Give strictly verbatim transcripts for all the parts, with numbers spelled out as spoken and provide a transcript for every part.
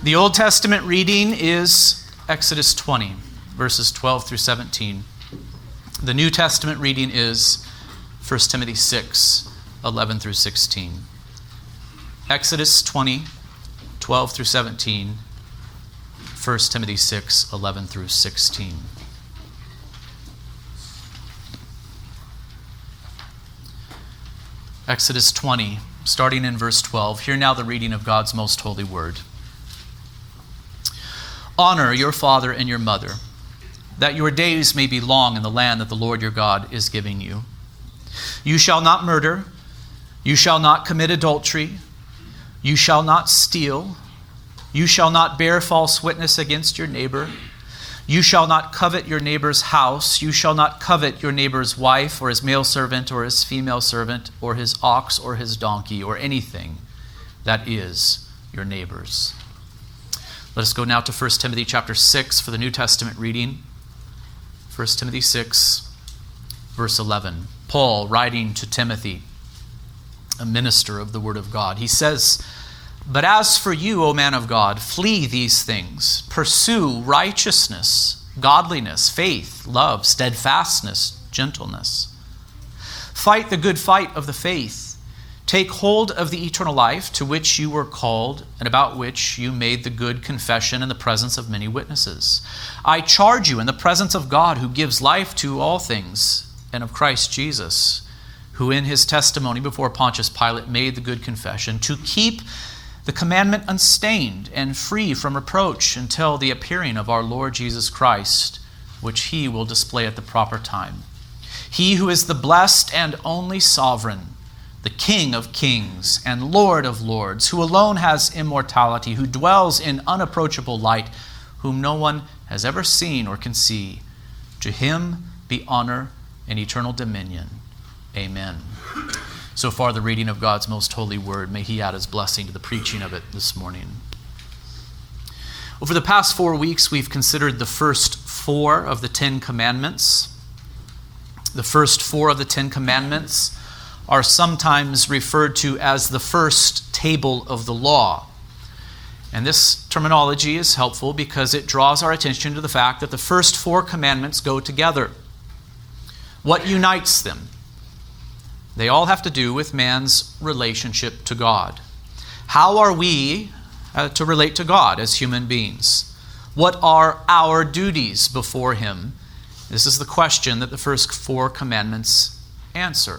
The Old Testament reading is Exodus twenty, verses twelve through seventeen. The New Testament reading is First Timothy six, eleven through sixteen. Exodus twenty, twelve through seventeen. First Timothy six, eleven through sixteen. Exodus twenty, starting in verse twelve. Hear now the reading of God's most holy word. Honor your father and your mother, that your days may be long in the land that the Lord your God is giving you. You shall not murder. You shall not commit adultery. You shall not steal. You shall not bear false witness against your neighbor. You shall not covet your neighbor's house. You shall not covet your neighbor's wife, or his male servant, or his female servant, or his ox, or his donkey, or anything that is your neighbor's. Let us go now to First Timothy chapter six for the New Testament reading. First Timothy six, verse eleven. Paul, writing to Timothy, a minister of the Word of God, he says, "But as for you, O man of God, flee these things. Pursue righteousness, godliness, faith, love, steadfastness, gentleness. Fight the good fight of the faith. Take hold of the eternal life to which you were called and about which you made the good confession in the presence of many witnesses. I charge you in the presence of God, who gives life to all things, and of Christ Jesus, who in his testimony before Pontius Pilate made the good confession, to keep the commandment unstained and free from reproach until the appearing of our Lord Jesus Christ, which he will display at the proper time. He who is the blessed and only sovereign, the King of kings and Lord of lords, who alone has immortality, who dwells in unapproachable light, whom no one has ever seen or can see. To him be honor and eternal dominion. Amen." So far, the reading of God's most holy word. May he add his blessing to the preaching of it this morning. Over the past four weeks, we've considered the first four of the Ten Commandments. The first four of the Ten Commandments are sometimes referred to as the first table of the law. And this terminology is helpful because it draws our attention to the fact that the first four commandments go together. What unites them? They all have to do with man's relationship to God. How are we uh, to relate to God as human beings? What are our duties before him? This is the question that the first four commandments answer.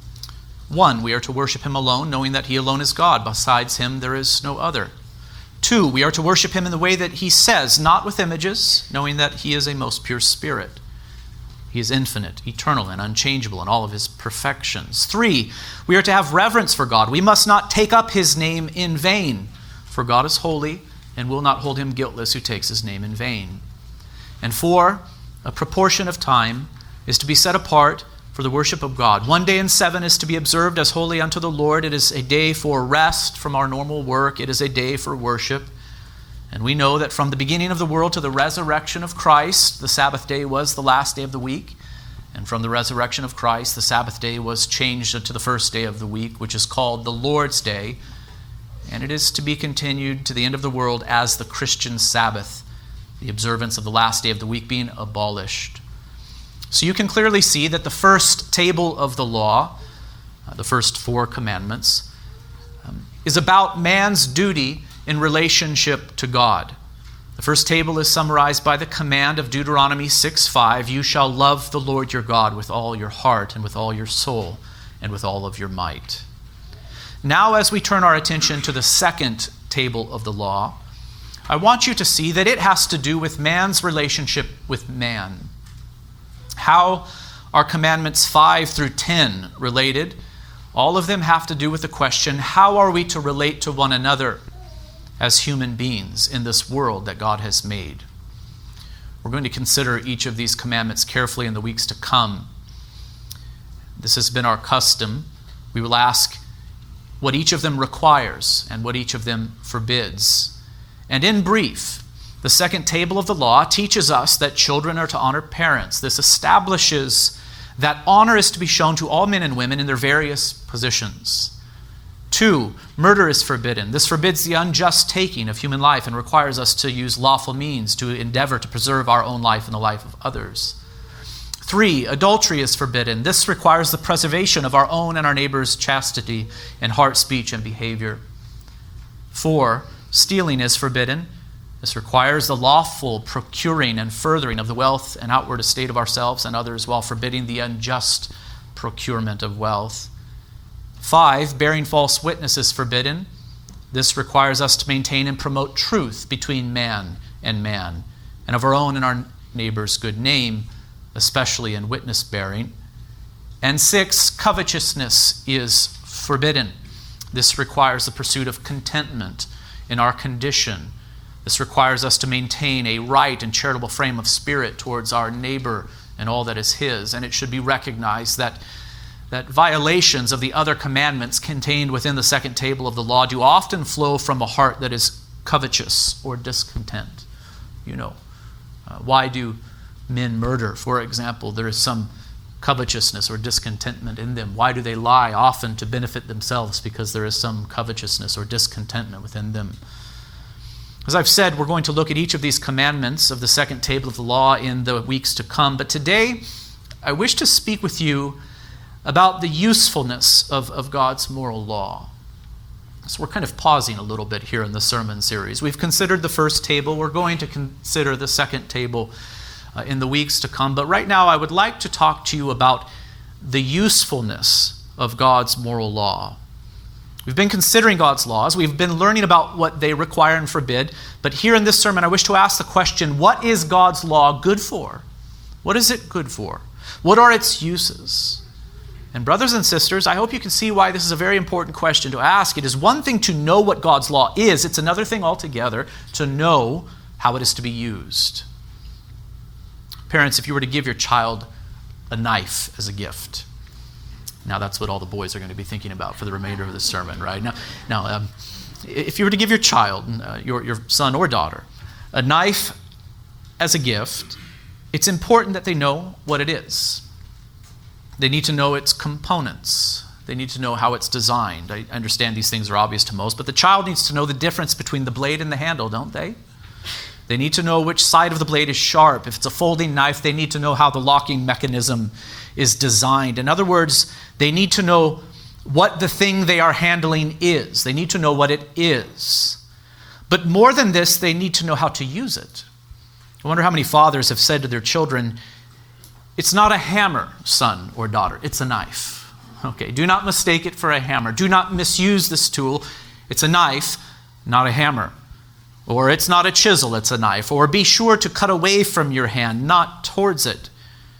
One, we are to worship him alone, knowing that he alone is God. Besides him, there is no other. Two, we are to worship him in the way that he says, not with images, knowing that he is a most pure spirit. He is infinite, eternal, and unchangeable in all of his perfections. Three, we are to have reverence for God. We must not take up his name in vain, for God is holy and will not hold him guiltless who takes his name in vain. And four, a proportion of time is to be set apart for the worship of God. One day in seven is to be observed as holy unto the Lord. It is a day for rest from our normal work. It is a day for worship. And we know that from the beginning of the world to the resurrection of Christ, the Sabbath day was the last day of the week. And from the resurrection of Christ, the Sabbath day was changed into the first day of the week, which is called the Lord's Day. And it is to be continued to the end of the world as the Christian Sabbath, the observance of the last day of the week being abolished. So you can clearly see that the first table of the law, uh, the first four commandments, um, is about man's duty in relationship to God. The first table is summarized by the command of Deuteronomy six five, "You shall love the Lord your God with all your heart and with all your soul and with all of your might." Now, as we turn our attention to the second table of the law, I want you to see that it has to do with man's relationship with man. How are commandments five through ten related? All of them have to do with the question, how are we to relate to one another as human beings in this world that God has made? We're going to consider each of these commandments carefully in the weeks to come. This has been our custom. We will ask what each of them requires and what each of them forbids. And in brief, the second table of the law teaches us that children are to honor parents. This establishes that honor is to be shown to all men and women in their various positions. Two, murder is forbidden. This forbids the unjust taking of human life and requires us to use lawful means to endeavor to preserve our own life and the life of others. Three, adultery is forbidden. This requires the preservation of our own and our neighbor's chastity in heart, speech, and behavior. Four, stealing is forbidden. This requires the lawful procuring and furthering of the wealth and outward estate of ourselves and others while forbidding the unjust procurement of wealth. Five, bearing false witness is forbidden. This requires us to maintain and promote truth between man and man, and of our own and our neighbor's good name, especially in witness bearing. And six, covetousness is forbidden. This requires the pursuit of contentment in our condition. This requires us to maintain a right and charitable frame of spirit towards our neighbor and all that is his, and it should be recognized that that violations of the other commandments contained within the second table of the law do often flow from a heart that is covetous or discontent. You know, uh, why do men murder, for example? There is some covetousness or discontentment in them. Why do they lie? Often to benefit themselves, because there is some covetousness or discontentment within them. As I've said, we're going to look at each of these commandments of the second table of the law in the weeks to come, but today I wish to speak with you about the usefulness of, of God's moral law. So we're kind of pausing a little bit here in the sermon series. We've considered the first table. We're going to consider the second table uh, in the weeks to come. But right now I would like to talk to you about the usefulness of God's moral law. We've been considering God's laws. We've been learning about what they require and forbid. But here in this sermon I wish to ask the question, what is God's law good for? What is it good for? What are its uses? And brothers and sisters, I hope you can see why this is a very important question to ask. It is one thing to know what God's law is. It's another thing altogether to know how it is to be used. Parents, if you were to give your child a knife as a gift, now that's what all the boys are going to be thinking about for the remainder of the sermon, right? Now, now um, if you were to give your child, uh, your, your son or daughter, a knife as a gift, it's important that they know what it is. They need to know its components. They need to know how it's designed. I understand these things are obvious to most, but the child needs to know the difference between the blade and the handle, don't they? They need to know which side of the blade is sharp. If it's a folding knife, they need to know how the locking mechanism is designed. In other words, they need to know what the thing they are handling is. They need to know what it is. But more than this, they need to know how to use it. I wonder how many fathers have said to their children, "It's not a hammer, son or daughter, it's a knife." Okay, do not mistake it for a hammer. Do not misuse this tool. It's a knife, not a hammer. Or it's not a chisel, it's a knife. Or be sure to cut away from your hand, not towards it.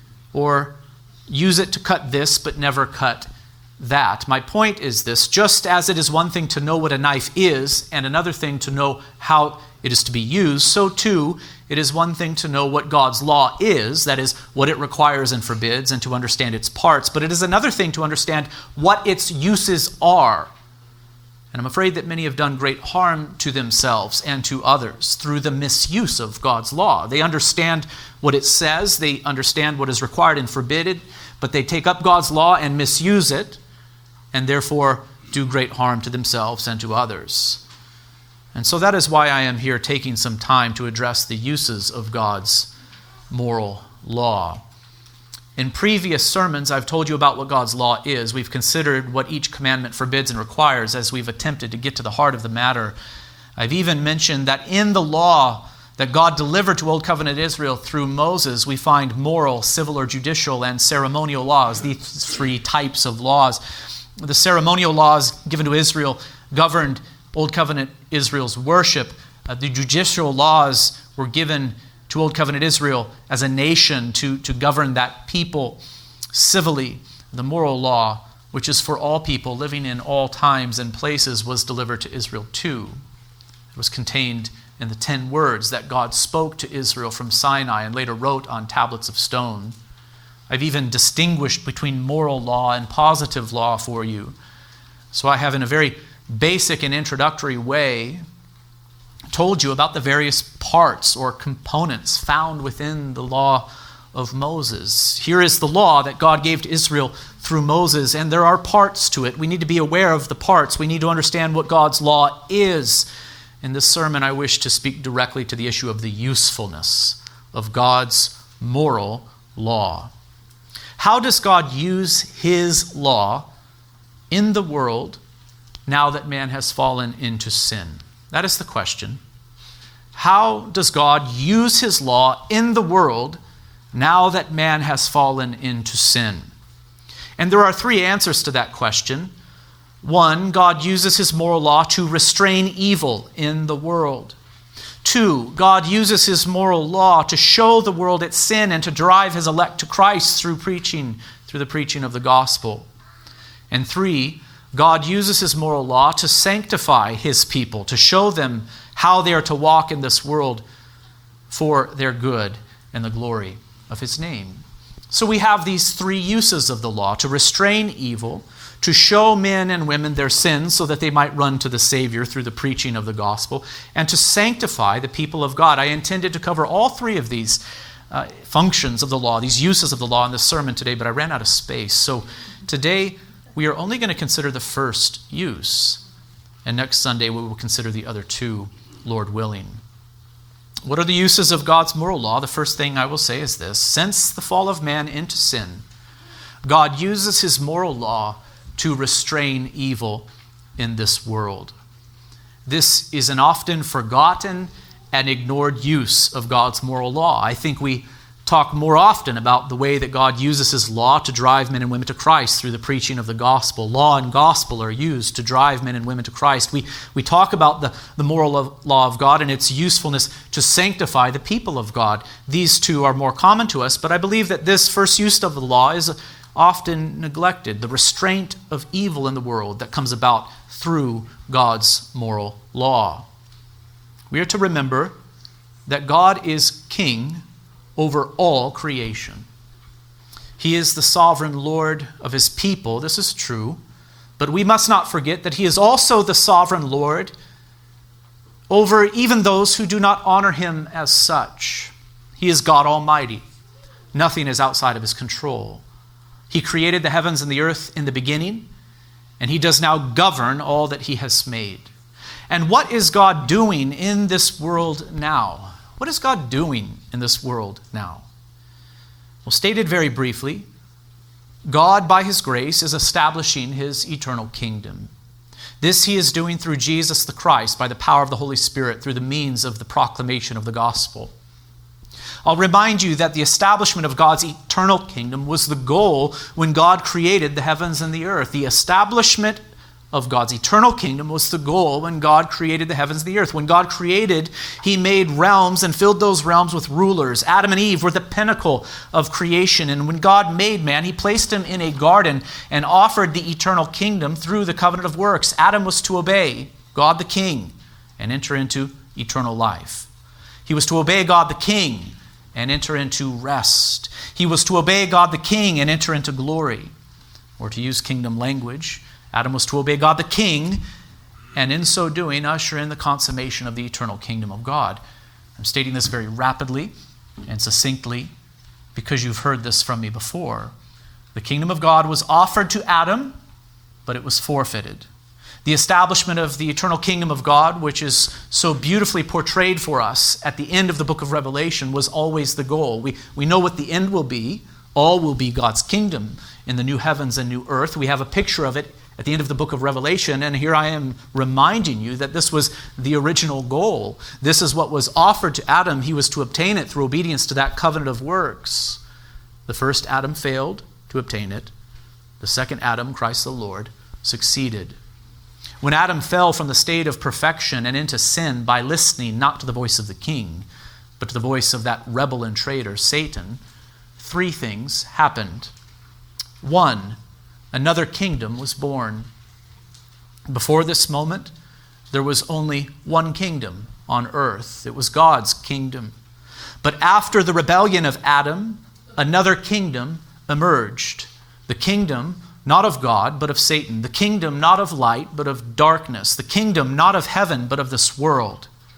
Or use it to cut this, but never cut that. My point is this: just as it is one thing to know what a knife is and another thing to know how it is to be used, so too it is one thing to know what God's law is, that is, what it requires and forbids, and to understand its parts, but it is another thing to understand what its uses are. And I'm afraid that many have done great harm to themselves and to others through the misuse of God's law. They understand what it says, they understand what is required and forbidden, but they take up God's law and misuse it, and therefore do great harm to themselves and to others. And so that is why I am here taking some time to address the uses of God's moral law. In previous sermons, I've told you about what God's law is. We've considered what each commandment forbids and requires as we've attempted to get to the heart of the matter. I've even mentioned that in the law that God delivered to Old Covenant Israel through Moses, we find moral, civil or judicial, and ceremonial laws, these three types of laws. The ceremonial laws given to Israel governed Old Covenant Israel's worship. Uh, the judicial laws were given to Old Covenant Israel as a nation to, to govern that people civilly. The moral law, which is for all people living in all times and places, was delivered to Israel too. It was contained in the ten words that God spoke to Israel from Sinai and later wrote on tablets of stone. I've even distinguished between moral law and positive law for you. So I have, in a very basic and introductory way, told you about the various parts or components found within the law of Moses. Here is the law that God gave to Israel through Moses, and there are parts to it. We need to be aware of the parts. We need to understand what God's law is. In this sermon, I wish to speak directly to the issue of the usefulness of God's moral law. How does God use his law in the world now that man has fallen into sin? That is the question. How does God use his law in the world now that man has fallen into sin? And there are three answers to that question. One, God uses his moral law to restrain evil in the world. Two, God uses his moral law to show the world its sin and to drive his elect to Christ through preaching, through the preaching of the gospel. And three, God uses his moral law to sanctify his people, to show them how they are to walk in this world for their good and the glory of his name. So we have these three uses of the law: to restrain evil, to show men and women their sins so that they might run to the Savior through the preaching of the gospel, and to sanctify the people of God. I intended to cover all three of these uh, functions of the law, these uses of the law in this sermon today, but I ran out of space. So today we are only going to consider the first use, and next Sunday we will consider the other two, Lord willing. What are the uses of God's moral law? The first thing I will say is this: since the fall of man into sin, God uses his moral law to restrain evil in this world. This is an often forgotten and ignored use of God's moral law. I think we talk more often about the way that God uses his law to drive men and women to Christ through the preaching of the gospel. Law and gospel are used to drive men and women to Christ. We, we talk about the, the moral of, law of God and its usefulness to sanctify the people of God. These two are more common to us, but I believe that this first use of the law is often neglected: the restraint of evil in the world that comes about through God's moral law. We are to remember that God is king over all creation. He is the sovereign Lord of his people. This is true. But we must not forget that he is also the sovereign Lord over even those who do not honor him as such. He is God Almighty. Nothing is outside of his control. He created the heavens and the earth in the beginning, and he does now govern all that he has made. And what is God doing in this world now? What is God doing in this world now? Well, stated very briefly, God, by his grace, is establishing his eternal kingdom. This he is doing through Jesus the Christ, by the power of the Holy Spirit, through the means of the proclamation of the gospel. I'll remind you that the establishment of God's eternal kingdom was the goal when God created the heavens and the earth. The establishment of God's eternal kingdom was the goal when God created the heavens and the earth. When God created, he made realms and filled those realms with rulers. Adam and Eve were the pinnacle of creation. And when God made man, he placed him in a garden and offered the eternal kingdom through the covenant of works. Adam was to obey God the King and enter into eternal life. He was to obey God the King and enter into rest. He was to obey God the King and enter into glory. Or to use kingdom language, Adam was to obey God the King, and in so doing, usher in the consummation of the eternal kingdom of God. I'm stating this very rapidly and succinctly because you've heard this from me before. The kingdom of God was offered to Adam, but it was forfeited. The establishment of the eternal kingdom of God, which is so beautifully portrayed for us at the end of the book of Revelation, was always the goal. We, we know what the end will be. All will be God's kingdom in the new heavens and new earth. We have a picture of it at the end of the book of Revelation, and here I am reminding you that this was the original goal. This is what was offered to Adam. He was to obtain it through obedience to that covenant of works. The first Adam failed to obtain it. The second Adam, Christ the Lord, succeeded. When Adam fell from the state of perfection and into sin by listening not to the voice of the king, but to the voice of that rebel and traitor, Satan, three things happened. One, another kingdom was born. Before this moment, there was only one kingdom on earth. It was God's kingdom. But after the rebellion of Adam, another kingdom emerged. The kingdom not of God, but of Satan. The kingdom not of light, but of darkness. The kingdom not of heaven, but of this world.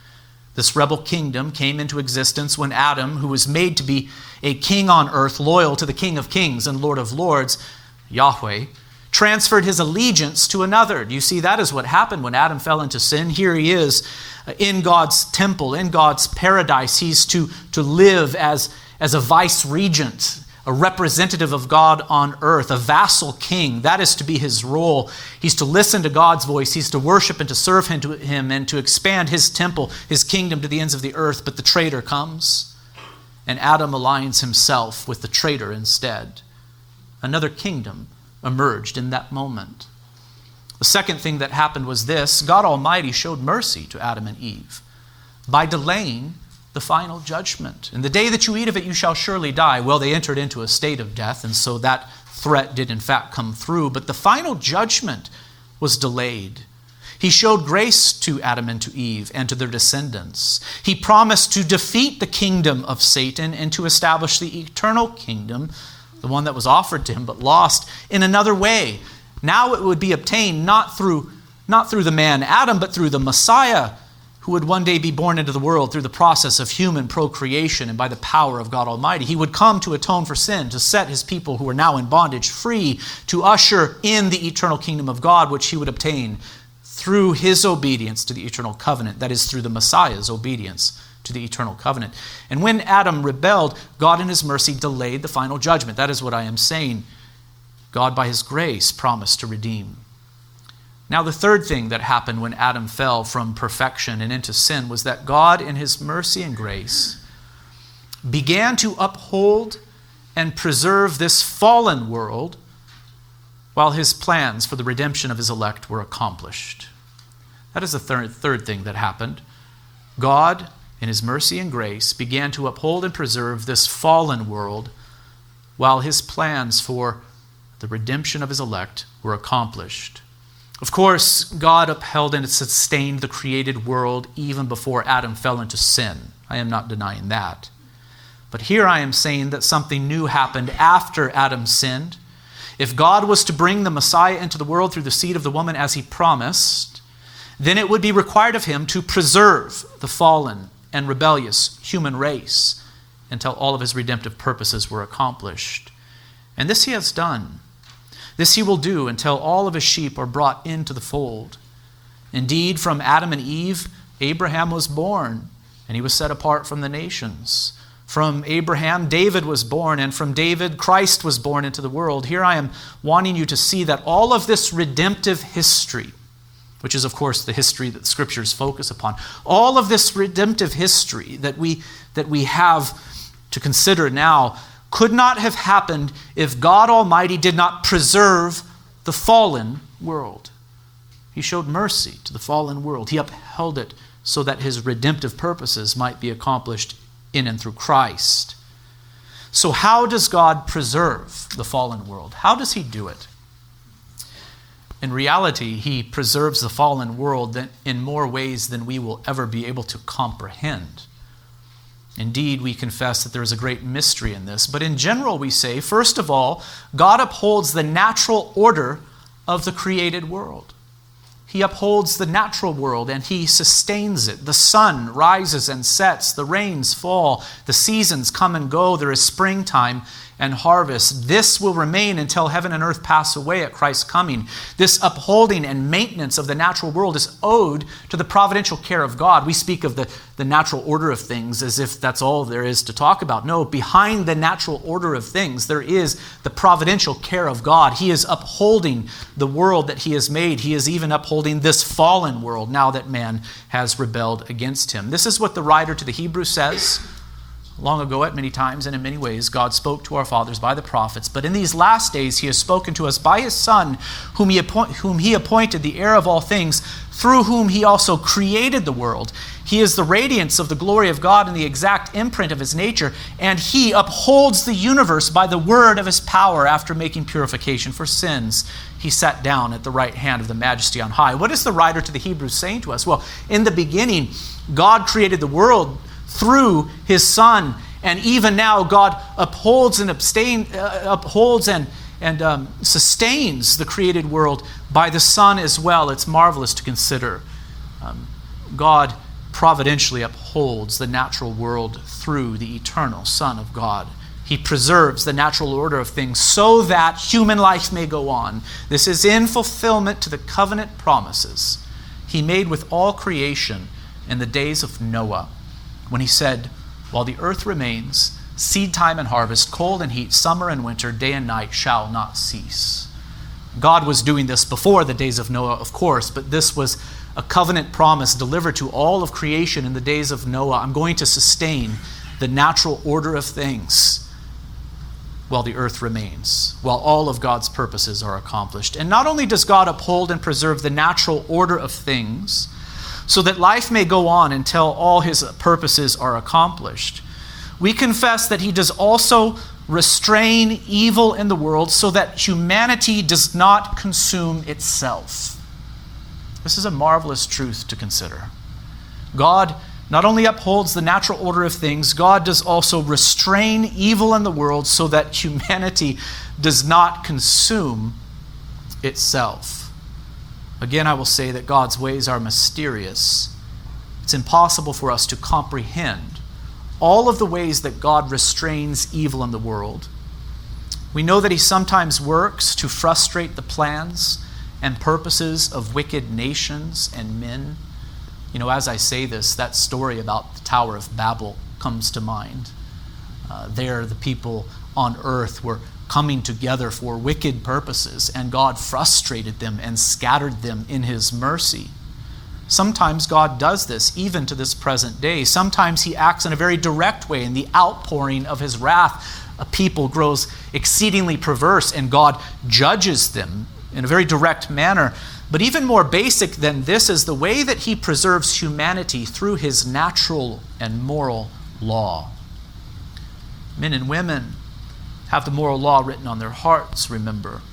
This rebel kingdom came into existence when Adam, who was made to be a king on earth, loyal to the King of Kings and Lord of Lords, Yahweh, transferred his allegiance to another. Do you see that is what happened when Adam fell into sin? Here he is in God's temple, in God's paradise. He's to, to live as, as a vice regent, a representative of God on earth, a vassal king. That is to be his role. He's to listen to God's voice. He's to worship and to serve him, to him and to expand his temple, his kingdom to the ends of the earth. But the traitor comes, and Adam aligns himself with the traitor instead. Another kingdom emerged in that moment. The second thing that happened was this: God Almighty showed mercy to Adam and Eve by delaying the final judgment. In the day that you eat of it, you shall surely die. Well, they entered into a state of death, and so that threat did in fact come through, but the final judgment was delayed. He showed grace to Adam and to Eve and to their descendants. He promised to defeat the kingdom of Satan and to establish the eternal kingdom, the one that was offered to him but lost, in another way. Now it would be obtained not through, not through the man Adam, but through the Messiah, who would one day be born into the world through the process of human procreation and by the power of God Almighty. He would come to atone for sin, to set his people who are now in bondage free, to usher in the eternal kingdom of God, which he would obtain through his obedience to the eternal covenant, that is, through the Messiah's obedience to the eternal covenant. And when Adam rebelled, God in his mercy delayed the final judgment. That is what I am saying. God, by his grace, promised to redeem. Now, the third thing that happened when Adam fell from perfection and into sin was that God, in his mercy and grace, began to uphold and preserve this fallen world while his plans for the redemption of his elect were accomplished. That is the third, third thing that happened. God, in his mercy and grace, began to uphold and preserve this fallen world while his plans for the redemption of his elect were accomplished. Of course, God upheld and sustained the created world even before Adam fell into sin. I am not denying that. But here I am saying that something new happened after Adam sinned. If God was to bring the Messiah into the world through the seed of the woman as he promised, then it would be required of him to preserve the fallen and rebellious human race until all of his redemptive purposes were accomplished. And this he has done. This he will do until all of his sheep are brought into the fold. Indeed, from Adam and Eve, Abraham was born, and he was set apart from the nations. From Abraham, David was born, and from David, Christ was born into the world. Here I am wanting you to see that all of this redemptive history, which is, of course, the history that Scriptures focus upon, all of this redemptive history that we, that we have to consider now could not have happened if God Almighty did not preserve the fallen world. He showed mercy to the fallen world. He upheld it so that his redemptive purposes might be accomplished in and through Christ. So how does God preserve the fallen world? How does he do it? In reality, he preserves the fallen world in more ways than we will ever be able to comprehend. Indeed, we confess that there is a great mystery in this. But in general, we say, first of all, God upholds the natural order of the created world. He upholds the natural world and he sustains it. The sun rises and sets, the rains fall, the seasons come and go, there is springtime and harvest. This will remain until heaven and earth pass away at Christ's coming. This upholding and maintenance of the natural world is owed to the providential care of God. We speak of the, the natural order of things as if that's all there is to talk about. No, behind the natural order of things, there is the providential care of God. He is upholding the world that he has made. He is even upholding this fallen world now that man has rebelled against him. This is what the writer to the Hebrews says. Long ago, at many times and in many ways, God spoke to our fathers by the prophets. But in these last days, he has spoken to us by his Son, whom he, appoint, whom he appointed the heir of all things, through whom he also created the world. He is the radiance of the glory of God and the exact imprint of his nature, and he upholds the universe by the word of his power. After making purification for sins, he sat down at the right hand of the Majesty on high. What is the writer to the Hebrews saying to us? Well, in the beginning, God created the world through his Son, and even now God upholds and abstain, uh, upholds and and um, sustains the created world by the Son as well. It's marvelous to consider. Um, God providentially upholds the natural world through the eternal Son of God. He preserves the natural order of things so that human life may go on. This is in fulfillment to the covenant promises he made with all creation in the days of Noah, when he said, "While the earth remains, seed time and harvest, cold and heat, summer and winter, day and night shall not cease." God was doing this before the days of Noah, of course, but this was a covenant promise delivered to all of creation in the days of Noah. I'm going to sustain the natural order of things while the earth remains, while all of God's purposes are accomplished. And not only does God uphold and preserve the natural order of things so that life may go on until all his purposes are accomplished, we confess that he does also restrain evil in the world so that humanity does not consume itself. This is a marvelous truth to consider. God not only upholds the natural order of things, God does also restrain evil in the world so that humanity does not consume itself. Again, I will say that God's ways are mysterious. It's impossible for us to comprehend all of the ways that God restrains evil in the world. We know that he sometimes works to frustrate the plans and purposes of wicked nations and men. You know, as I say this, that story about the Tower of Babel comes to mind. Uh, there, the people on earth were coming together for wicked purposes, and God frustrated them and scattered them in his mercy. Sometimes God does this, even to this present day. Sometimes he acts in a very direct way. In the outpouring of his wrath, a people grows exceedingly perverse, and God judges them in a very direct manner. But even more basic than this is the way that he preserves humanity through his natural and moral law. Men and women have the moral law written on their hearts, remember.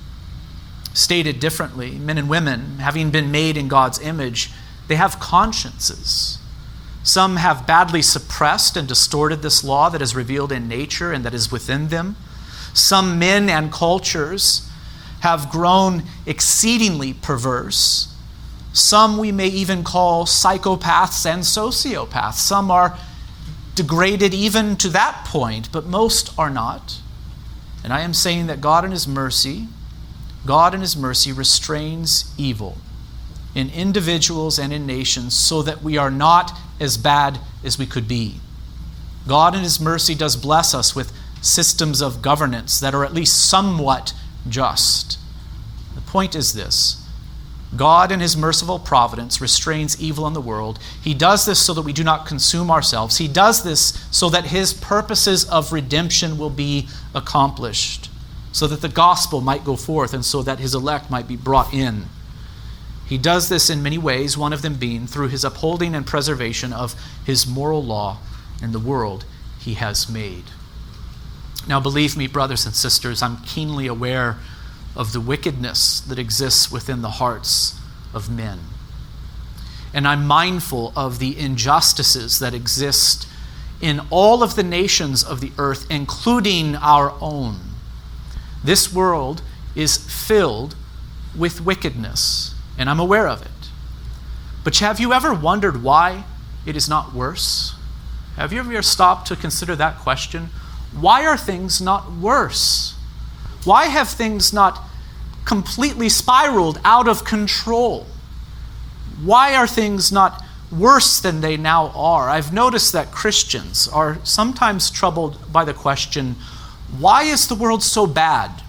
Stated differently, men and women, having been made in God's image, they have consciences. Some have badly suppressed and distorted this law that is revealed in nature and that is within them. Some men and cultures have grown exceedingly perverse. Some we may even call psychopaths and sociopaths. Some are degraded even to that point, but most are not. And I am saying that God in his mercy, God in his mercy restrains evil in individuals and in nations so that we are not as bad as we could be. God in his mercy does bless us with systems of governance that are at least somewhat just. The point is this: God in his merciful providence restrains evil in the world. He does this so that we do not consume ourselves. He does this so that his purposes of redemption will be accomplished, so that the gospel might go forth and so that his elect might be brought in. He does this in many ways, one of them being through his upholding and preservation of his moral law in the world he has made. Now, believe me, brothers and sisters, I'm keenly aware of the wickedness that exists within the hearts of men. And I'm mindful of the injustices that exist in all of the nations of the earth, including our own. This world is filled with wickedness, and I'm aware of it. But have you ever wondered why it is not worse? Have you ever stopped to consider that question? Why are things not worse? Why have things not completely spiraled out of control? Why are things not worse than they now are? I've noticed that Christians are sometimes troubled by the question, why is the world so bad?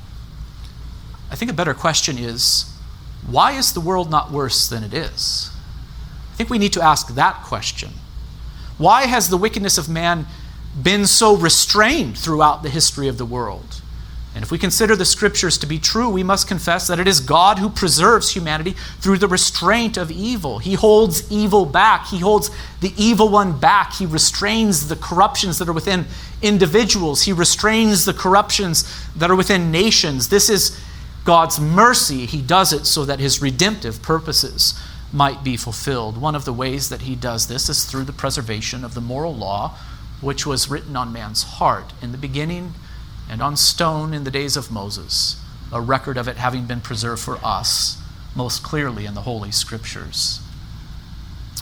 I think a better question is, why is the world not worse than it is? I think we need to ask that question. Why has the wickedness of man been so restrained throughout the history of the world? And if we consider the scriptures to be true, we must confess that it is God who preserves humanity through the restraint of evil. He holds evil back. He holds the evil one back. He restrains the corruptions that are within individuals. He restrains the corruptions that are within nations. This is God's mercy. He does it so that his redemptive purposes might be fulfilled. One of the ways that he does this is through the preservation of the moral law, which was written on man's heart in the beginning and on stone in the days of Moses, a record of it having been preserved for us most clearly in the Holy Scriptures.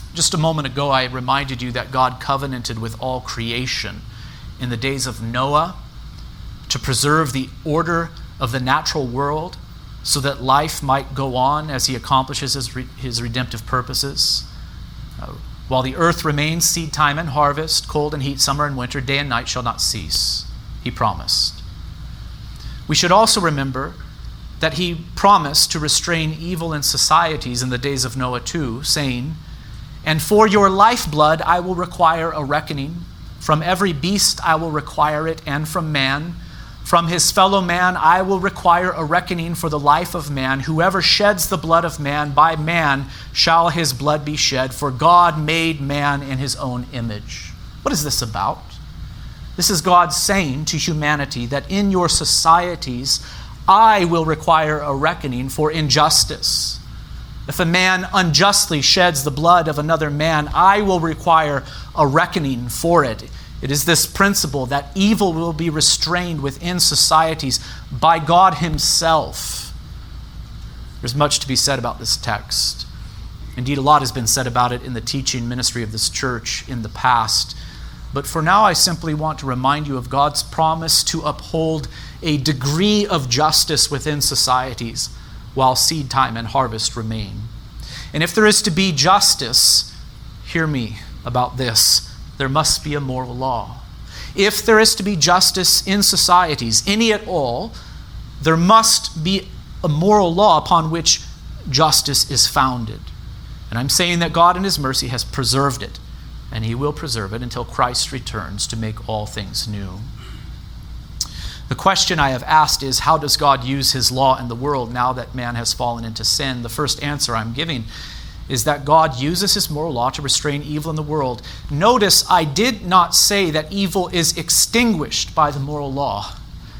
Just a moment ago, I reminded you that God covenanted with all creation in the days of Noah to preserve the order of the natural world so that life might go on as he accomplishes his, re- his redemptive purposes. Uh, while the earth remains, seed time and harvest, cold and heat, summer and winter, day and night shall not cease, he promised. We should also remember that he promised to restrain evil in societies in the days of Noah too, saying, "And for your lifeblood I will require a reckoning. From every beast I will require it, and from man. From his fellow man I will require a reckoning for the life of man. Whoever sheds the blood of man, by man shall his blood be shed, for God made man in his own image." What is this about? This is God saying to humanity that in your societies I will require a reckoning for injustice. If a man unjustly sheds the blood of another man, I will require a reckoning for it. It is this principle that evil will be restrained within societies by God himself. There's much to be said about this text. Indeed, a lot has been said about it in the teaching ministry of this church in the past. But for now, I simply want to remind you of God's promise to uphold a degree of justice within societies while seed time and harvest remain. And if there is to be justice, hear me about this, there must be a moral law. If there is to be justice in societies, any at all, there must be a moral law upon which justice is founded. And I'm saying that God in his mercy has preserved it, and he will preserve it until Christ returns to make all things new. The question I have asked is, how does God use his law in the world now that man has fallen into sin? The first answer I'm giving is that God uses his moral law to restrain evil in the world. Notice I did not say that evil is extinguished by the moral law.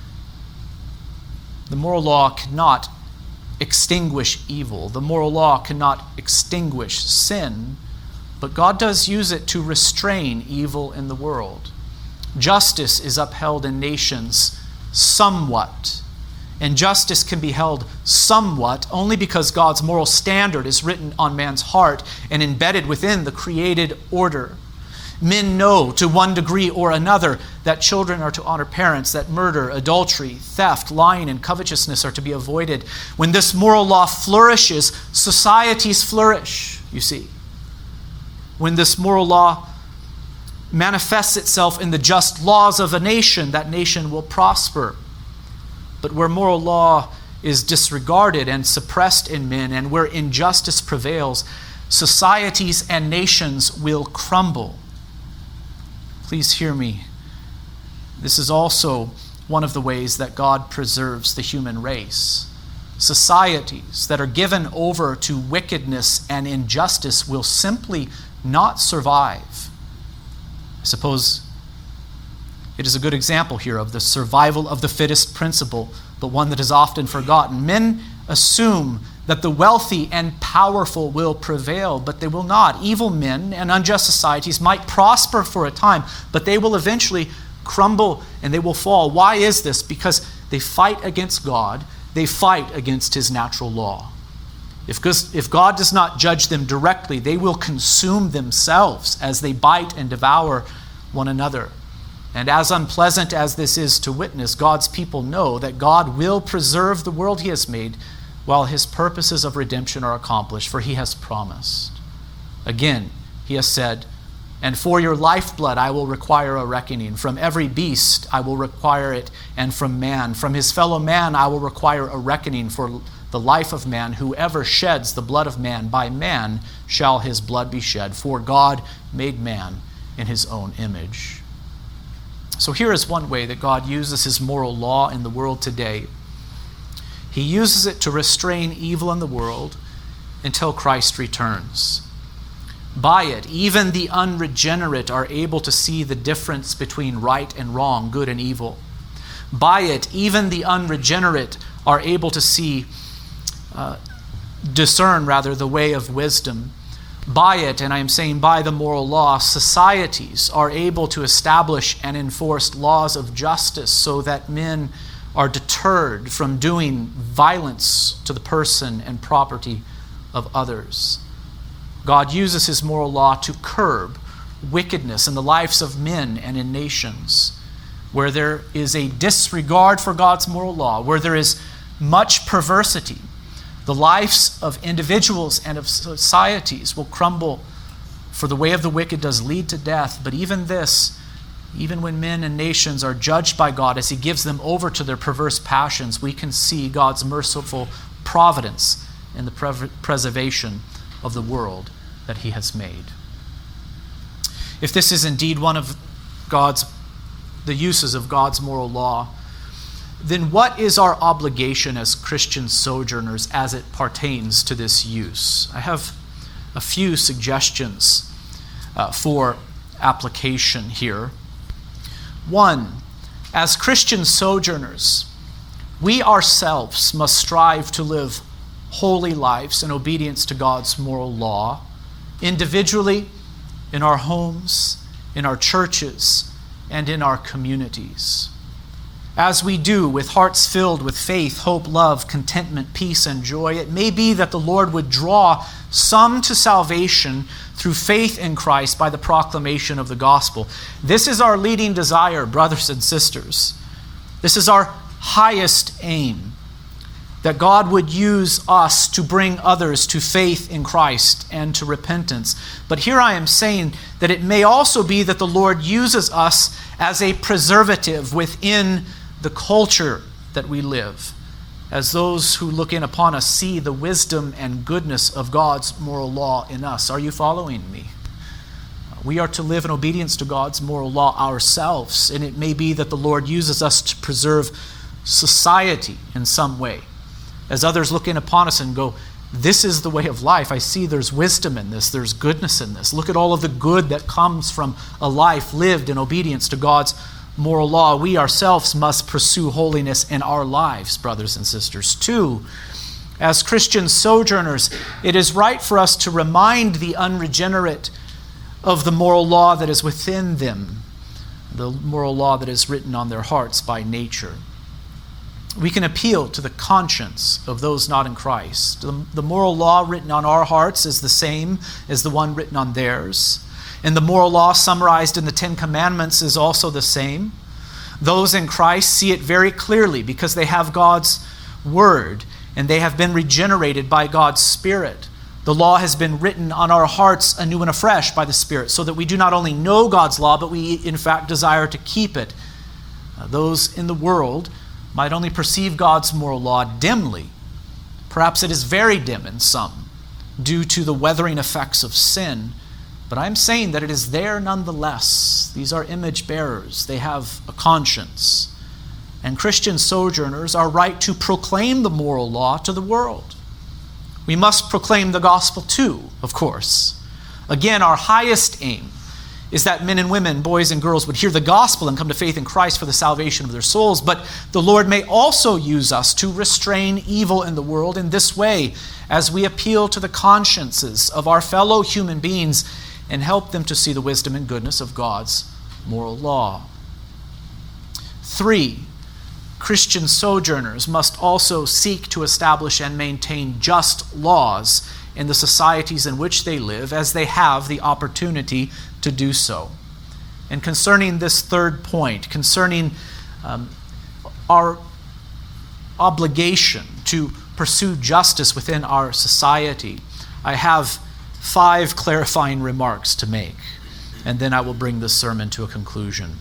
The moral law cannot extinguish evil. The moral law cannot extinguish sin. But God does use it to restrain evil in the world. Justice is upheld in nations somewhat. And justice can be held somewhat only because God's moral standard is written on man's heart and embedded within the created order. Men know to one degree or another that children are to honor parents, that murder, adultery, theft, lying, and covetousness are to be avoided. When this moral law flourishes, societies flourish, you see. When this moral law manifests itself in the just laws of a nation, that nation will prosper. But where moral law is disregarded and suppressed in men, and where injustice prevails, societies and nations will crumble. Please hear me. This is also one of the ways that God preserves the human race. Societies that are given over to wickedness and injustice will simply not survive. I suppose it is a good example here of the survival of the fittest principle, but one that is often forgotten. Men assume that the wealthy and powerful will prevail, but they will not. Evil men and unjust societies might prosper for a time, but they will eventually crumble and they will fall. Why is this? Because they fight against God. They fight against his natural law. If God does not judge them directly, they will consume themselves as they bite and devour one another. And as unpleasant as this is to witness, God's people know that God will preserve the world he has made while his purposes of redemption are accomplished, for he has promised. Again, he has said, "And for your lifeblood I will require a reckoning. From every beast I will require it, and from man. From his fellow man I will require a reckoning for the life of man. Whoever sheds the blood of man, by man shall his blood be shed. For God made man in his own image." So here is one way that God uses his moral law in the world today. He uses it to restrain evil in the world until Christ returns. By it, even the unregenerate are able to see the difference between right and wrong, good and evil. By it, even the unregenerate are able to see Uh, discern rather the way of wisdom. By it, and I am saying by the moral law, societies are able to establish and enforce laws of justice so that men are deterred from doing violence to the person and property of others. God uses his moral law to curb wickedness in the lives of men and in nations. Where there is a disregard for God's moral law, where there is much perversity, the lives of individuals and of societies will crumble, for the way of the wicked does lead to death. But even this, even when men and nations are judged by God as he gives them over to their perverse passions, we can see God's merciful providence in the pre- preservation of the world that he has made. If this is indeed one of God's the uses of God's moral law, then what is our obligation as Christian sojourners as it pertains to this use? I have a few suggestions uh, for application here. One, as Christian sojourners, we ourselves must strive to live holy lives in obedience to God's moral law, individually, in our homes, in our churches, and in our communities. As we do, with hearts filled with faith, hope, love, contentment, peace, and joy, it may be that the Lord would draw some to salvation through faith in Christ by the proclamation of the gospel. This is our leading desire, brothers and sisters. This is our highest aim, that God would use us to bring others to faith in Christ and to repentance. But here I am saying that it may also be that the Lord uses us as a preservative within the culture that we live, as those who look in upon us see the wisdom and goodness of God's moral law in us. Are you following me? We are to live in obedience to God's moral law ourselves, and it may be that the Lord uses us to preserve society in some way. As others look in upon us and go, this is the way of life. I see there's wisdom in this. There's goodness in this. Look at all of the good that comes from a life lived in obedience to God's moral law. We ourselves must pursue holiness in our lives, brothers and sisters. Two, as Christian sojourners, it is right for us to remind the unregenerate of the moral law that is within them, the moral law that is written on their hearts by nature. We can appeal to the conscience of those not in Christ. The, the moral law written on our hearts is the same as the one written on theirs. And the moral law summarized in the Ten Commandments is also the same. Those in Christ see it very clearly because they have God's word and they have been regenerated by God's Spirit. The law has been written on our hearts anew and afresh by the Spirit, so that we do not only know God's law, but we in fact desire to keep it. Uh, those in the world might only perceive God's moral law dimly. Perhaps it is very dim in some, due to the weathering effects of sin. But I'm saying that it is there nonetheless. These are image bearers. They have a conscience. And Christian sojourners are right to proclaim the moral law to the world. We must proclaim the gospel too, of course. Again, our highest aim is that men and women, boys and girls, would hear the gospel and come to faith in Christ for the salvation of their souls. But the Lord may also use us to restrain evil in the world in this way, as we appeal to the consciences of our fellow human beings and help them to see the wisdom and goodness of God's moral law. Three, Christian sojourners must also seek to establish and maintain just laws in the societies in which they live, as they have the opportunity to do so. And concerning this third point, concerning um, our obligation to pursue justice within our society, I have five clarifying remarks to make, and then I will bring this sermon to a conclusion.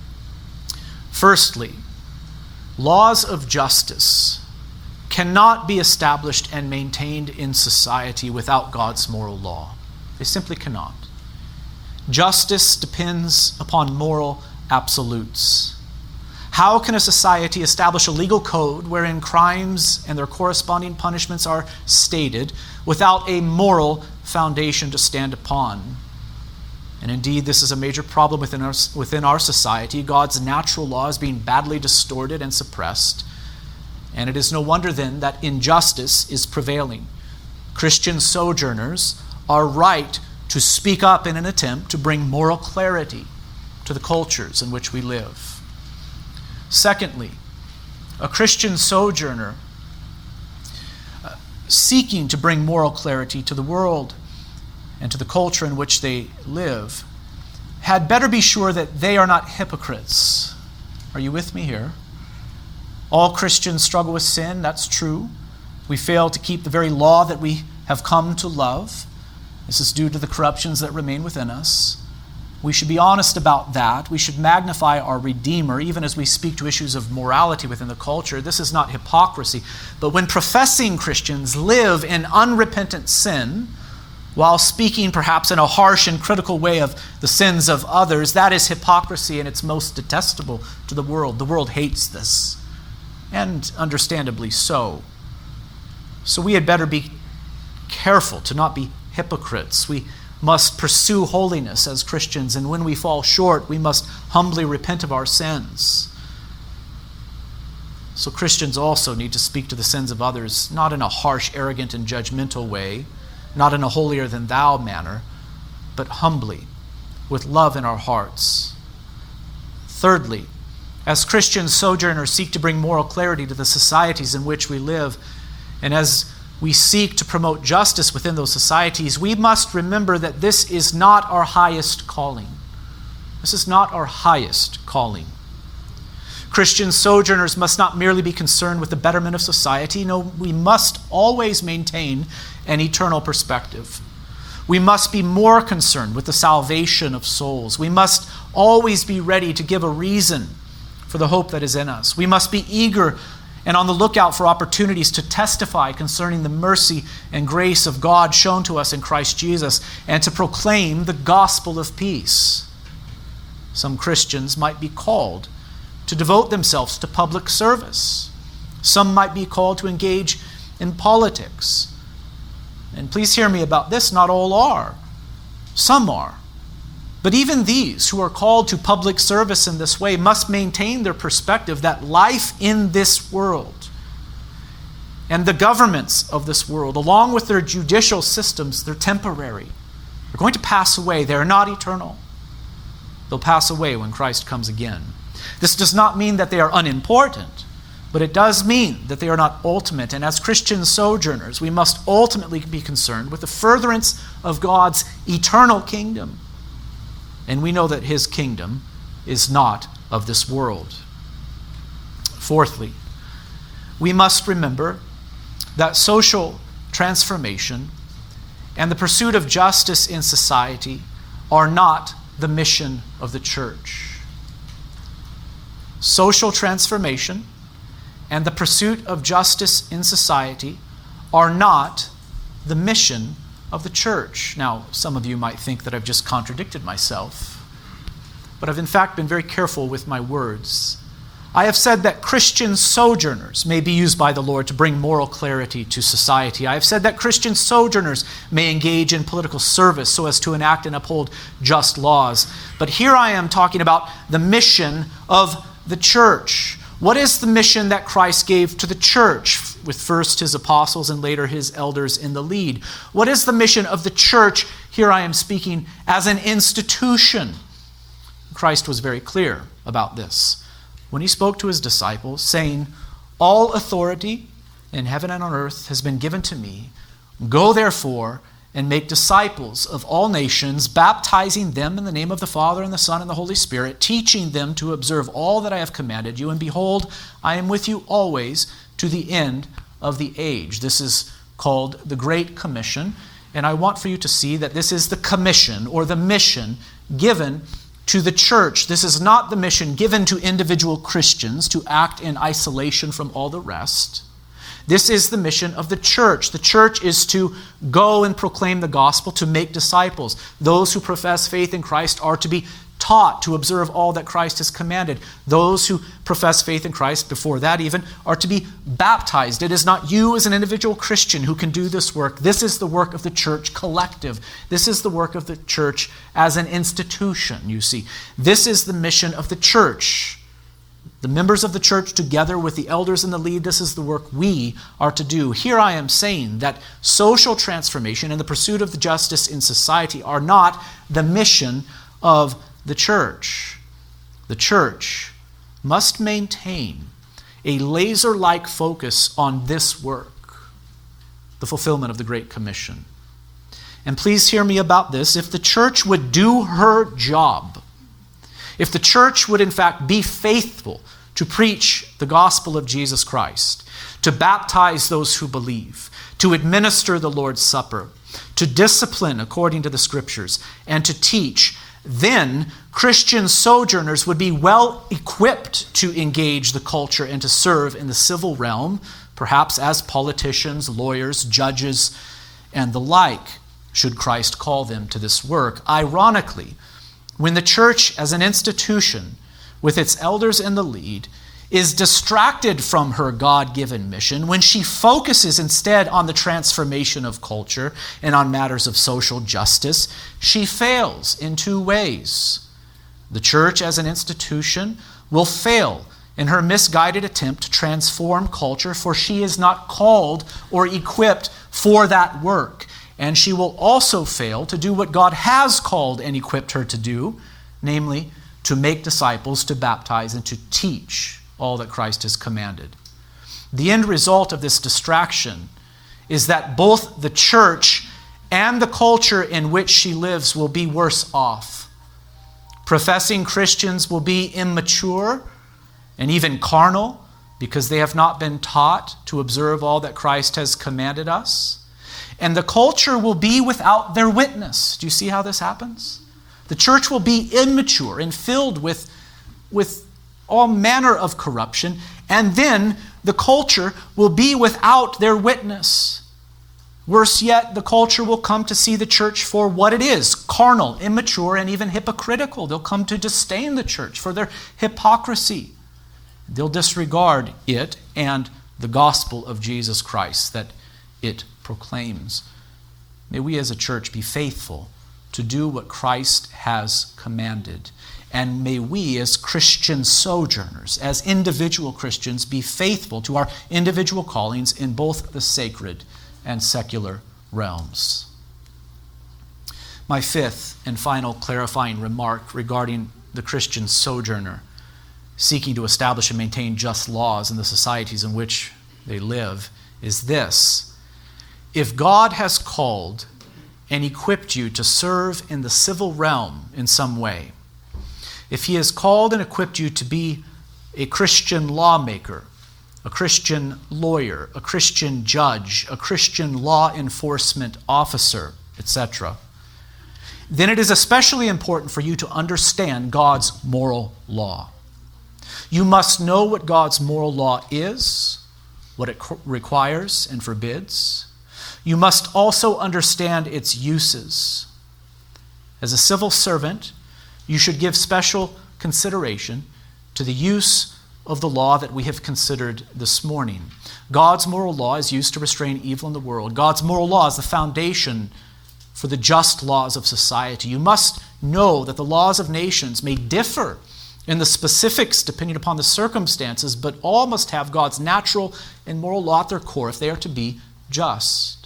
Firstly, laws of justice cannot be established and maintained in society without God's moral law. They simply cannot. Justice depends upon moral absolutes. How can a society establish a legal code wherein crimes and their corresponding punishments are stated without a moral foundation to stand upon? And indeed, this is a major problem within our, within our society. God's natural law is being badly distorted and suppressed. And it is no wonder then that injustice is prevailing. Christian sojourners are right to speak up in an attempt to bring moral clarity to the cultures in which we live. Secondly, a Christian sojourner uh, seeking to bring moral clarity to the world and to the culture in which they live, had better be sure that they are not hypocrites. Are you with me here? All Christians struggle with sin, that's true. We fail to keep the very law that we have come to love. This is due to the corruptions that remain within us. We should be honest about that. We should magnify our Redeemer, even as we speak to issues of morality within the culture. This is not hypocrisy. But when professing Christians live in unrepentant sin, while speaking perhaps in a harsh and critical way of the sins of others, that is hypocrisy, and it's most detestable to the world. The world hates this, and understandably so. So we had better be careful to not be hypocrites. We must pursue holiness as Christians, and when we fall short, we must humbly repent of our sins. So Christians also need to speak to the sins of others, not in a harsh, arrogant, and judgmental way, not in a holier-than-thou manner, but humbly, with love in our hearts. Thirdly, as Christians sojourners seek to bring moral clarity to the societies in which we live, and as we seek to promote justice within those societies, we must remember that this is not our highest calling. This is not our highest calling. Christian sojourners must not merely be concerned with the betterment of society. No, we must always maintain an eternal perspective. We must be more concerned with the salvation of souls. We must always be ready to give a reason for the hope that is in us. We must be eager and on the lookout for opportunities to testify concerning the mercy and grace of God shown to us in Christ Jesus, and to proclaim the gospel of peace. Some Christians might be called to devote themselves to public service. Some might be called to engage in politics. And please hear me about this, not all are. Some are. But even these who are called to public service in this way must maintain their perspective that life in this world and the governments of this world, along with their judicial systems, they're temporary. They're going to pass away. They're not eternal. They'll pass away when Christ comes again. This does not mean that they are unimportant, but it does mean that they are not ultimate. And as Christian sojourners, we must ultimately be concerned with the furtherance of God's eternal kingdom. And we know that his kingdom is not of this world. Fourthly, we must remember that social transformation and the pursuit of justice in society are not the mission of the church. Social transformation and the pursuit of justice in society are not the mission of the church. Now, some of you might think that I've just contradicted myself, but I've in fact been very careful with my words. I have said that Christian sojourners may be used by the Lord to bring moral clarity to society. I have said that Christian sojourners may engage in political service so as to enact and uphold just laws. But here I am talking about the mission of the church. What is the mission that Christ gave to the church, with first his apostles and later his elders in the lead? What is the mission of the church? Here I am speaking as an institution. Christ was very clear about this when he spoke to his disciples, saying, "All authority in heaven and on earth has been given to me. Go therefore and make disciples of all nations, baptizing them in the name of the Father and the Son and the Holy Spirit, teaching them to observe all that I have commanded you. And behold, I am with you always to the end of the age." This is called the Great Commission. And I want for you to see that this is the commission or the mission given to the church. This is not the mission given to individual Christians to act in isolation from all the rest. This is the mission of the church. The church is to go and proclaim the gospel, to make disciples. Those who profess faith in Christ are to be taught to observe all that Christ has commanded. Those who profess faith in Christ, before that even, are to be baptized. It is not you as an individual Christian who can do this work. This is the work of the church collective. This is the work of the church as an institution, you see. This is the mission of the church. The members of the church, together with the elders in the lead, this is the work we are to do. Here I am saying that social transformation and the pursuit of the justice in society are not the mission of the church. The church must maintain a laser-like focus on this work, the fulfillment of the Great Commission. And please hear me about this, if the church would do her job, if the church would in fact be faithful to preach the gospel of Jesus Christ, to baptize those who believe, to administer the Lord's Supper, to discipline according to the Scriptures, and to teach, then Christian sojourners would be well equipped to engage the culture and to serve in the civil realm, perhaps as politicians, lawyers, judges, and the like, should Christ call them to this work. Ironically, when the church as an institution, with its elders in the lead, is distracted from her God-given mission, when she focuses instead on the transformation of culture and on matters of social justice, she fails in two ways. The church as an institution will fail in her misguided attempt to transform culture, for she is not called or equipped for that work. And she will also fail to do what God has called and equipped her to do, namely, to make disciples, to baptize, and to teach all that Christ has commanded. The end result of this distraction is that both the church and the culture in which she lives will be worse off. Professing Christians will be immature and even carnal because they have not been taught to observe all that Christ has commanded us. And the culture will be without their witness. Do you see how this happens? The church will be immature and filled with, with all manner of corruption, and then the culture will be without their witness. Worse yet, the culture will come to see the church for what it is, carnal, immature, and even hypocritical. They'll come to disdain the church for their hypocrisy. They'll disregard it and the gospel of Jesus Christ that it proclaims. May we as a church be faithful to do what Christ has commanded. And may we as Christian sojourners, as individual Christians, be faithful to our individual callings in both the sacred and secular realms. My fifth and final clarifying remark regarding the Christian sojourner seeking to establish and maintain just laws in the societies in which they live is this. If God has called and equipped you to serve in the civil realm in some way, if he has called and equipped you to be a Christian lawmaker, a Christian lawyer, a Christian judge, a Christian law enforcement officer, et cetera, then it is especially important for you to understand God's moral law. You must know what God's moral law is, what it requires and forbids. You must also understand its uses. As a civil servant, you should give special consideration to the use of the law that we have considered this morning. God's moral law is used to restrain evil in the world. God's moral law is the foundation for the just laws of society. You must know that the laws of nations may differ in the specifics depending upon the circumstances, but all must have God's natural and moral law at their core if they are to be just.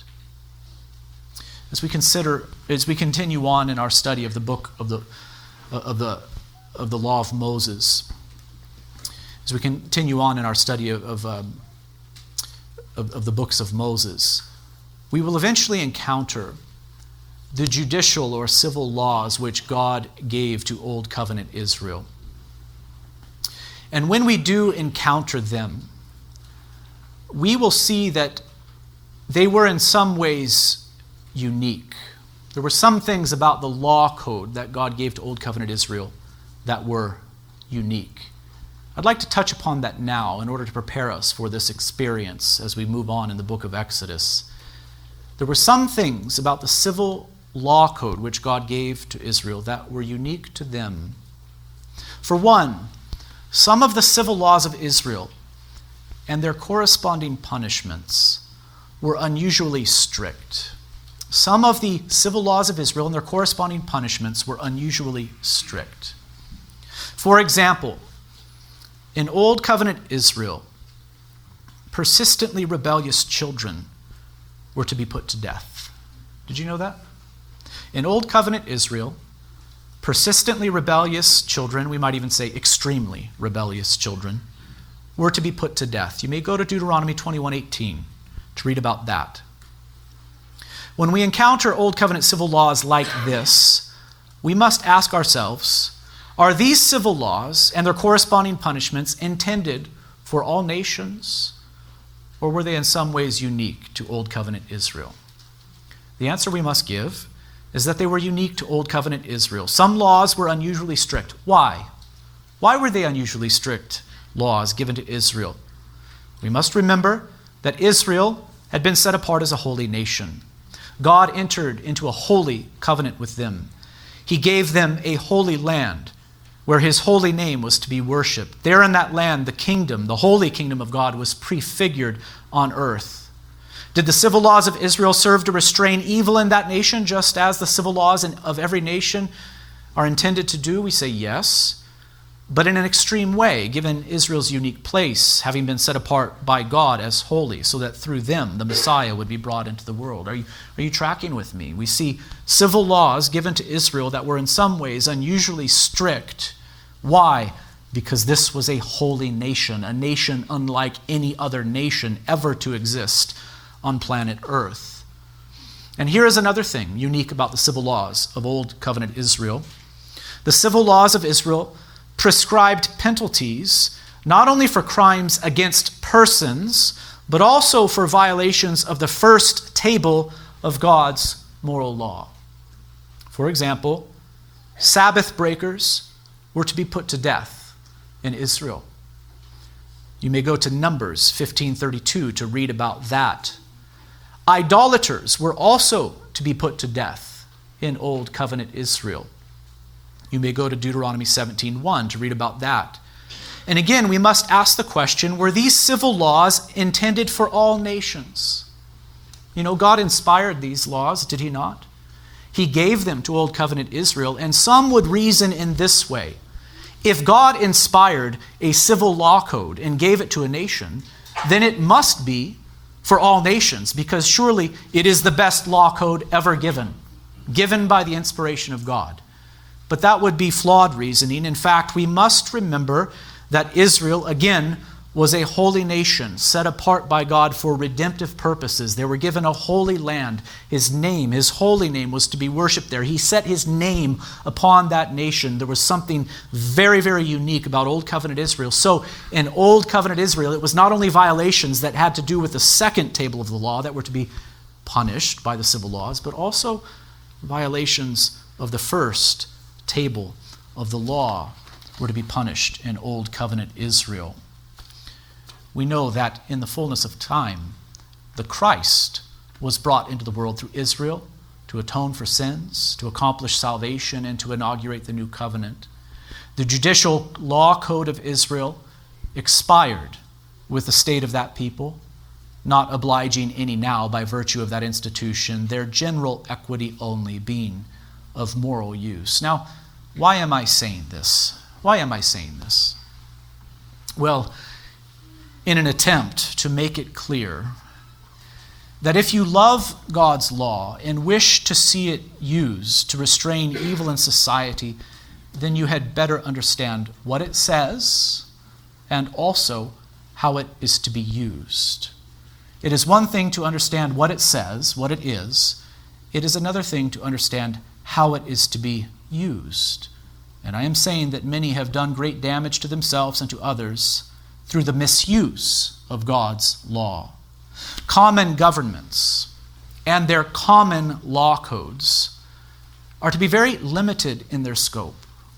As we consider, as we continue on in our study of the book of the of the of the law of Moses, as we continue on in our study of of, um, of of the books of Moses, we will eventually encounter the judicial or civil laws which God gave to Old Covenant Israel. And when we do encounter them, we will see that they were in some ways unique. There were some things about the law code that God gave to Old Covenant Israel that were unique. I'd like to touch upon that now in order to prepare us for this experience as we move on in the book of Exodus. There were some things about the civil law code which God gave to Israel that were unique to them. For one, some of the civil laws of Israel and their corresponding punishments were unusually strict. Some of the civil laws of Israel and their corresponding punishments were unusually strict. For example, in Old Covenant Israel, persistently rebellious children were to be put to death. Did you know that? In Old Covenant Israel, persistently rebellious children, we might even say extremely rebellious children, were to be put to death. You may go to Deuteronomy twenty-one eighteen to read about that. When we encounter Old Covenant civil laws like this, we must ask ourselves, are these civil laws and their corresponding punishments intended for all nations, or were they in some ways unique to Old Covenant Israel? The answer we must give is that they were unique to Old Covenant Israel. Some laws were unusually strict. Why? Why were they unusually strict laws given to Israel? We must remember that Israel had been set apart as a holy nation. God entered into a holy covenant with them. He gave them a holy land where his holy name was to be worshipped. There in that land, the kingdom, the holy kingdom of God, was prefigured on earth. Did the civil laws of Israel serve to restrain evil in that nation, just as the civil laws of every nation are intended to do? We say yes, but in an extreme way, given Israel's unique place, having been set apart by God as holy, so that through them the Messiah would be brought into the world. Are you, are you tracking with me? We see civil laws given to Israel that were in some ways unusually strict. Why? Because this was a holy nation, a nation unlike any other nation ever to exist on planet Earth. And here is another thing unique about the civil laws of Old Covenant Israel. The civil laws of Israel prescribed penalties not only for crimes against persons, but also for violations of the first table of God's moral law. For example, Sabbath breakers were to be put to death in Israel. You may go to Numbers fifteen thirty-two to read about that. Idolaters were also to be put to death in Old Covenant Israel. You may go to Deuteronomy seventeen one to read about that. And again, we must ask the question, were these civil laws intended for all nations? You know, God inspired these laws, did he not? He gave them to Old Covenant Israel, and some would reason in this way. If God inspired a civil law code and gave it to a nation, then it must be for all nations, because surely it is the best law code ever given, given by the inspiration of God. But that would be flawed reasoning. In fact, we must remember that Israel, again, was a holy nation set apart by God for redemptive purposes. They were given a holy land. His name, his holy name, was to be worshipped there. He set his name upon that nation. There was something very, very unique about Old Covenant Israel. So in Old Covenant Israel, it was not only violations that had to do with the second table of the law that were to be punished by the civil laws, but also violations of the first table of the law were to be punished in Old Covenant Israel. We know that in the fullness of time, the Christ was brought into the world through Israel to atone for sins, to accomplish salvation, and to inaugurate the new covenant. The judicial law code of Israel expired with the state of that people, not obliging any now by virtue of that institution, their general equity only being of moral use. Now, why am I saying this? Why am I saying this? Well, in an attempt to make it clear that if you love God's law and wish to see it used to restrain evil in society, then you had better understand what it says and also how it is to be used. It is one thing to understand what it says, what it is. It is another thing to understand how it is to be used. And I am saying that many have done great damage to themselves and to others through the misuse of God's law. Common governments and their common law codes are to be very limited in their scope.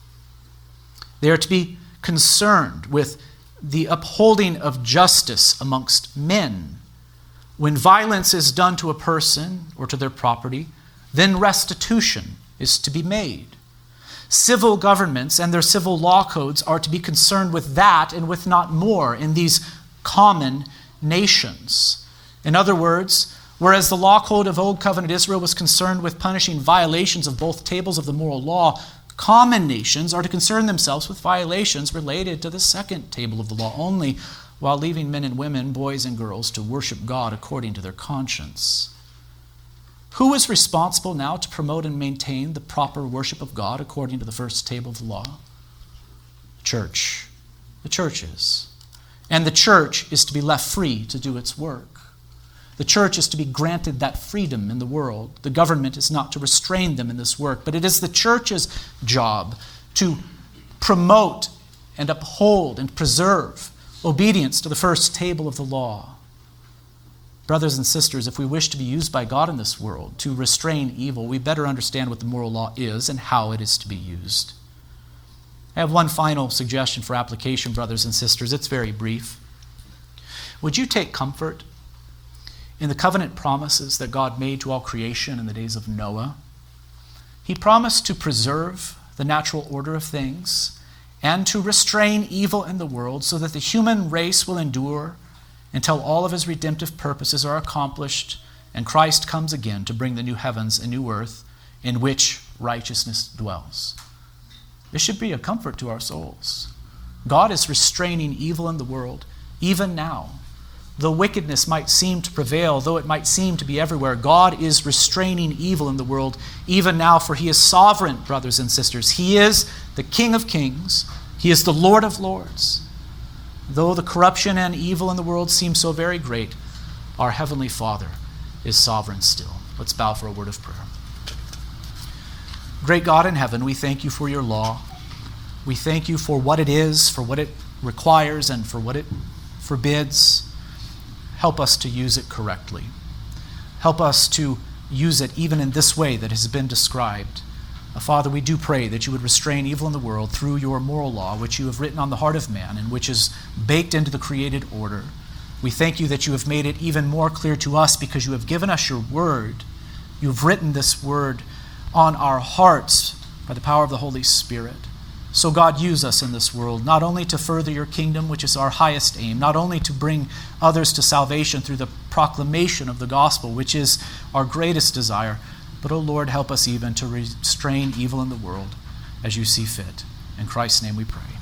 They are to be concerned with the upholding of justice amongst men. When violence is done to a person or to their property, then restitution is to be made. Civil governments and their civil law codes are to be concerned with that and with not more in these common nations. In other words, whereas the law code of Old Covenant Israel was concerned with punishing violations of both tables of the moral law, common nations are to concern themselves with violations related to the second table of the law only, while leaving men and women, boys and girls, to worship God according to their conscience. Who is responsible now to promote and maintain the proper worship of God according to the first table of the law? The church. The church is. And the church is to be left free to do its work. The church is to be granted that freedom in the world. The government is not to restrain them in this work, but it is the church's job to promote and uphold and preserve obedience to the first table of the law. Brothers and sisters, if we wish to be used by God in this world to restrain evil, we better understand what the moral law is and how it is to be used. I have one final suggestion for application, brothers and sisters. It's very brief. Would you take comfort in the covenant promises that God made to all creation in the days of Noah? He promised to preserve the natural order of things and to restrain evil in the world so that the human race will endure until all of his redemptive purposes are accomplished and Christ comes again to bring the new heavens and new earth in which righteousness dwells. This should be a comfort to our souls. God is restraining evil in the world, even now. Though wickedness might seem to prevail, though it might seem to be everywhere, God is restraining evil in the world even now, for he is sovereign, brothers and sisters. He is the King of kings. He is the Lord of lords. Though the corruption and evil in the world seem so very great, our Heavenly Father is sovereign still. Let's bow for a word of prayer. Great God in heaven, we thank you for your law. We thank you for what it is, for what it requires, and for what it forbids. Help us to use it correctly. Help us to use it even in this way that has been described. Uh, Father, we do pray that you would restrain evil in the world through your moral law, which you have written on the heart of man and which is baked into the created order. We thank you that you have made it even more clear to us because you have given us your word. You have written this word on our hearts by the power of the Holy Spirit. So God, use us in this world, not only to further your kingdom, which is our highest aim, not only to bring others to salvation through the proclamation of the gospel, which is our greatest desire, but, O Lord, help us even to restrain evil in the world as you see fit. In Christ's name we pray.